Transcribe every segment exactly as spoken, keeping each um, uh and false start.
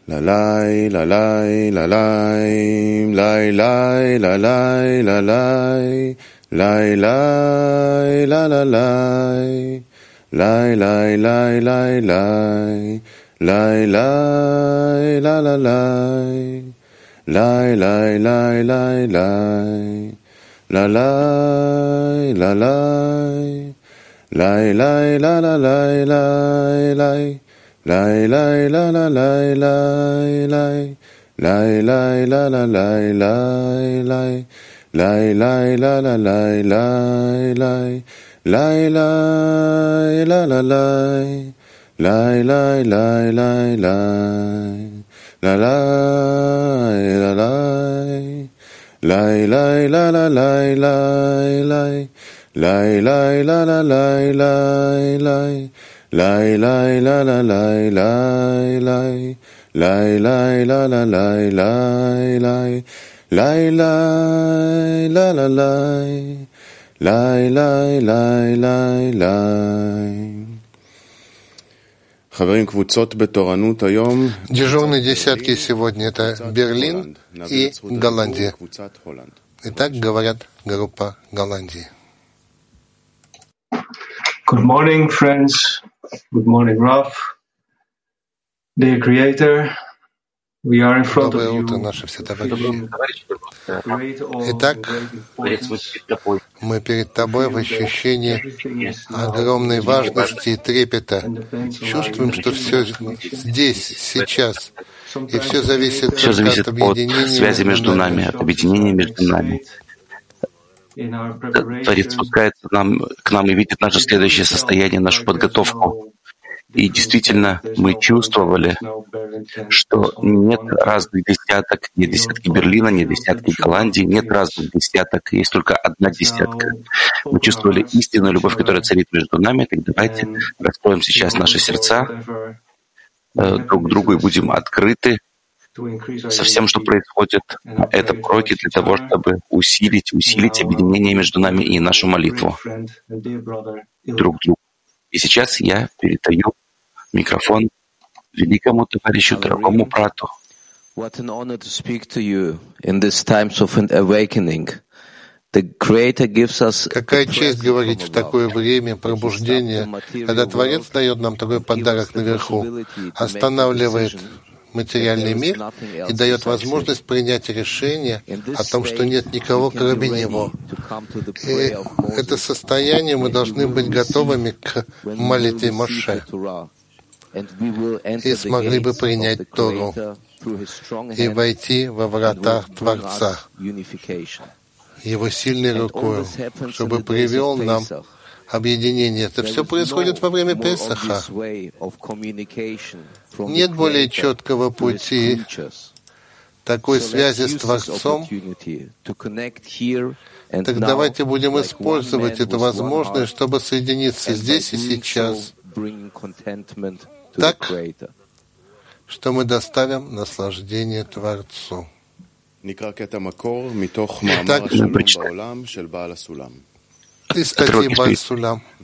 La lai la lai la lai lai lai la lai la lai lai lai la la lai lai lai lai lai lai lai lai la la lai lai lai lai lai lai la lai la lai lai lai la la lai lai lai lai lai la la lai lai lai lai lai la la lai lai lai lai lai la la lai lai lai lai lai la la lai lai lai lai lai lai la lai la lai lai lai la la lai lai lai lai lai la la lai lai lai lai lai la la lai lai lai lai lai la la lai lai lai lai lai la la lai lai lai lai lai lai. חברים, קבוצות בתורנות היום. Дежурные десятки сегодня это Берлин и Голландия. Итак, говорят группа Голландии. Good morning, friends. Good morning, Raf. Dear Creator, we are in front of you. Доброе утро, наши все товарищи. Итак, мы перед тобой в ощущении огромной важности и трепета. Чувствуем, что все здесь, сейчас, и все зависит, все зависит от, от связи между нами, от объединения между нами. Творец спускается нам, к нам и видит наше следующее состояние, нашу подготовку. И действительно, мы чувствовали, что нет разных десяток, нет десятки Берлина, нет десятки Голландии, нет разных десяток, есть только одна десятка. Мы чувствовали истинную любовь, которая царит между нами. Так давайте раскроем сейчас наши сердца э, друг к другу и будем открыты со всем, что происходит. Это проки для того, чтобы усилить, усилить объединение между нами и нашу молитву друг к другу. И сейчас я передаю микрофон великому товарищу, дорогому брату. Какая честь говорить в такое время пробуждения, когда Творец дает нам такой подарок наверху, останавливает материальный мир и дает возможность принять решение о том, что нет никого, кроме Него. И это состояние мы должны быть готовыми к молитве Моше и смогли бы принять Тору и войти во врата Творца Его сильной рукой, чтобы привел нам объединение. Это все происходит во время Песаха. Нет более четкого пути такой связи с Творцом. Так давайте будем использовать эту возможность, чтобы соединиться здесь и сейчас, так, что мы доставим наслаждение Творцу. Итак, мы прочитаем из статьи Бааль Сулам. И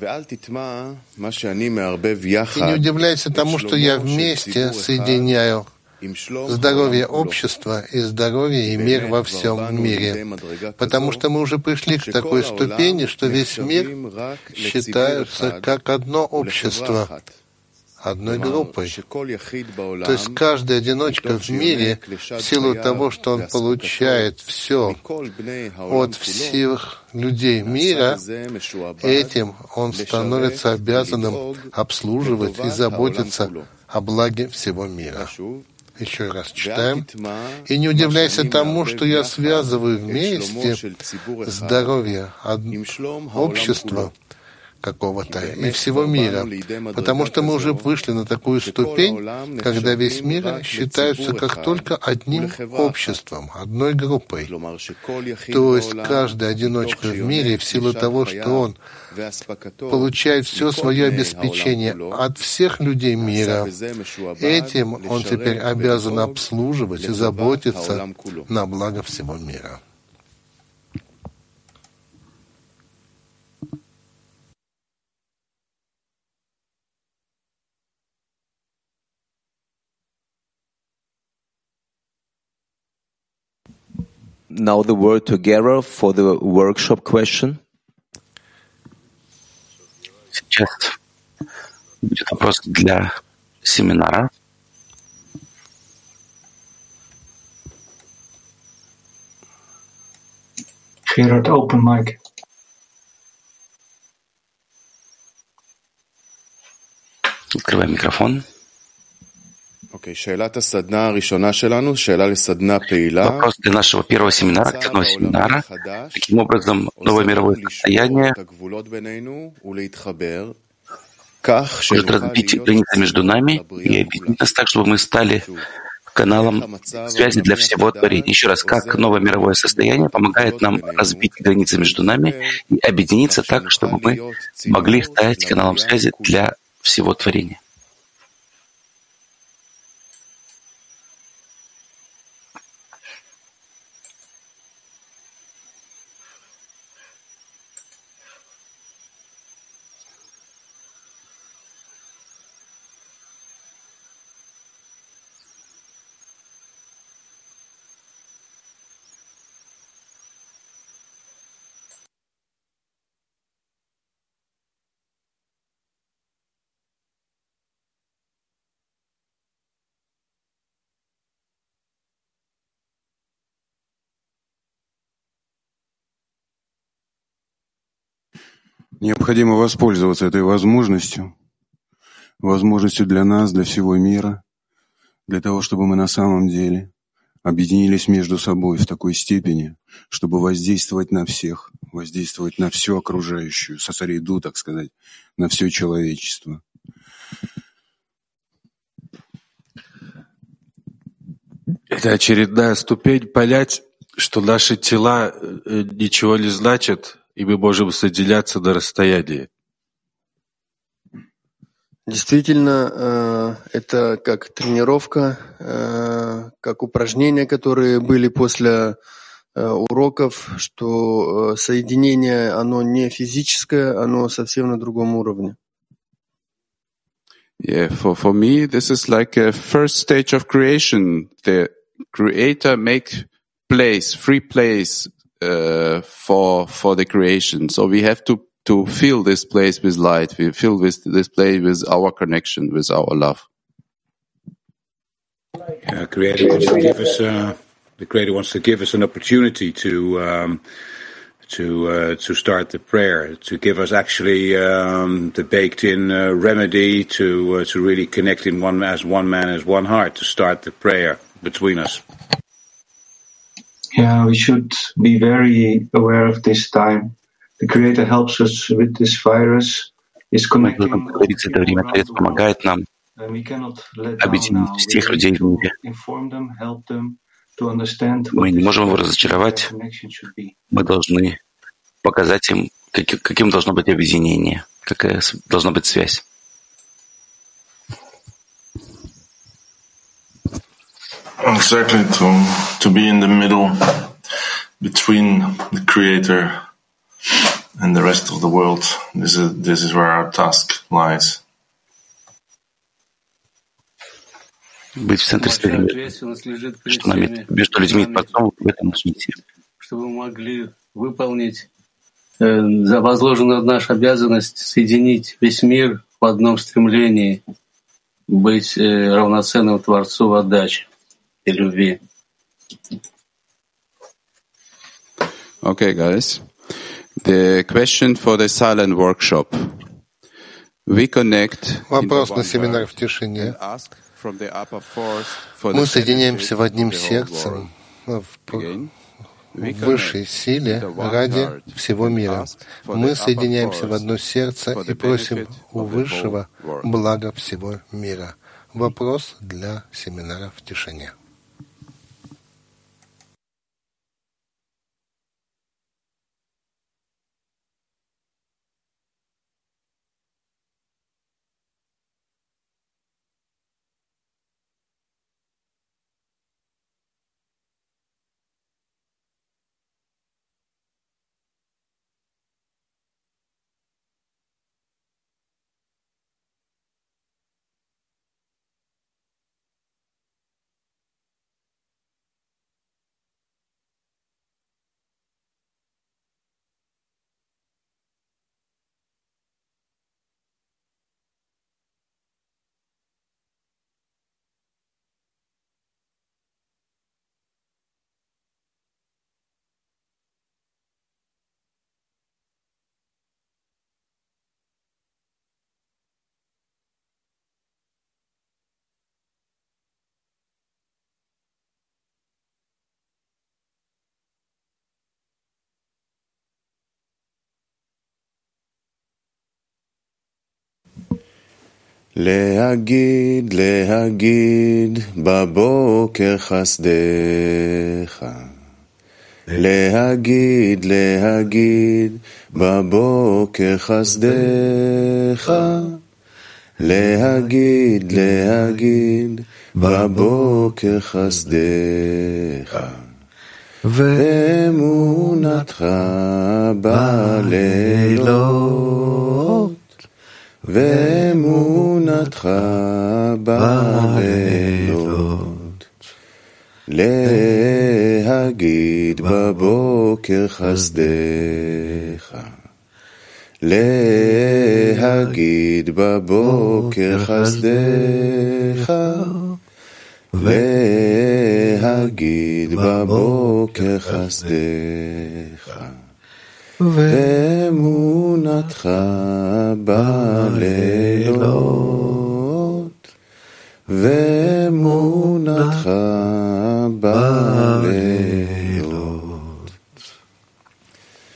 не удивляйся тому, что я вместе соединяю здоровье общества и здоровье и мир во всем мире. Потому что мы уже пришли к такой ступени, что весь мир считается как одно общество, одной группой. То есть каждый одиночка в мире, в силу того, что он получает все от всех людей мира, этим он становится обязанным обслуживать и заботиться о благе всего мира. Еще раз читаем. «И не удивляйся тому, что я связываю вместе здоровье общества какого-то и всего мира, потому что мы уже вышли на такую ступень, когда весь мир считается как только одним обществом, одной группой. То есть каждый одиночка в мире, в силу того, что он получает все свое обеспечение от всех людей мира, этим он теперь обязан обслуживать и заботиться на благо всего мира». now the word to Gera for the workshop question. Сейчас будет вопрос для семинара. Gerard, open mic. Открываем микрофон. Вопрос для нашего первого семинара, активного семинара. Таким образом, новое мировое состояние может разбить границы между нами и объединить нас так, чтобы мы стали каналом связи для всего творения. Еще раз, как новое мировое состояние помогает нам разбить границы между нами и объединиться так, чтобы мы могли стать каналом связи для всего творения. Необходимо воспользоваться этой возможностью, возможностью для нас, для всего мира, для того, чтобы мы на самом деле объединились между собой в такой степени, чтобы воздействовать на всех, воздействовать на всю окружающую, сосреду, так сказать, на все человечество. Это очередная ступень понять, что наши тела ничего не значат, и мы можем соединяться на расстоянии. Действительно, это как тренировка, как упражнения, которые были после уроков, что соединение, оно не физическое, оно совсем на другом уровне. Yeah, for, for me, this is like a first stage of creation. The creator make place, free place uh, for for the creation. So we have to to fill this place with light. We fill this this place with our connection, with our love. Yeah, Creator wants to give us. Uh, the Creator wants to give us an opportunity to. Um, to uh, to start the prayer, to give us actually um, the baked-in uh, remedy to uh, to really connect in one as one man, as one heart, to start the prayer between us. Yeah, we should be very aware of this time. The Creator helps us with this virus. Is connecting. Это время Творец помогает нам объединить всех людей в мире. Мы не можем его разочаровать. Мы должны показать им, как, каким должно быть объединение, какая должна быть связь. Exactly, to to be in the middle between the Creator and the rest of the world. This is this is where our task lies. Быть в центре связи, что нами, между людьми и Творцом, в этом наша миссия. Чтобы мы могли выполнить э, возложенную нашу обязанность соединить весь мир в одном стремлении, быть э, равноценным Творцу в отдаче и любви. Okay, guys. The question for the silent workshop. We connect. Вопрос на семинар в тишине. Мы соединяемся в одним сердцем, в высшей силе ради всего мира. Мы соединяемся в одно сердце и просим у Высшего блага всего мира. Вопрос для семинара в тишине. להגיד, להגיד, בבוקר חסדך. להגיד, להגיד, בבוקר חסדך. להגיד, להגיד, בבוקר חסדך. ואמונתך בלילות, ואמונתך בלילות. להגיד בבוקר חסדך. להגיד בבוקר חסדך. להגיד בבוקר חסדך. ואמונתך בלילות, ואמונתך בלילות.